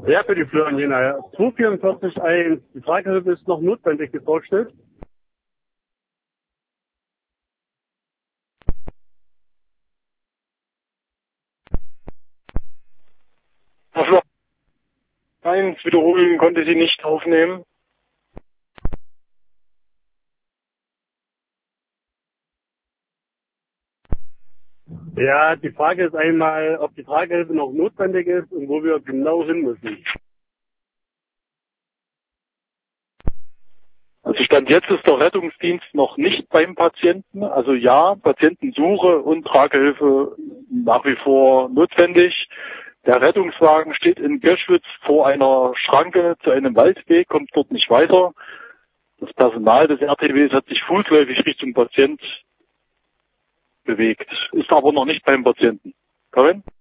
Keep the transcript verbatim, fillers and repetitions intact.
Ja, für die Florian Jena. zwei vierundvierzig eins. Die Tragehilfe ist noch notwendig, wie vorgestellt. eins wiederholen konnte sie nicht aufnehmen. Ja, die Frage ist einmal, ob die Tragehilfe noch notwendig ist und wo wir genau hin müssen. Also Stand jetzt ist der Rettungsdienst noch nicht beim Patienten. Also ja, Patientensuche und Tragehilfe nach wie vor notwendig. Der Rettungswagen steht in Göschwitz vor einer Schranke zu einem Waldweg, kommt dort nicht weiter. Das Personal des R T Ws hat sich fußläufig Richtung Patient bewegt, ist aber noch nicht beim Patienten. Karin?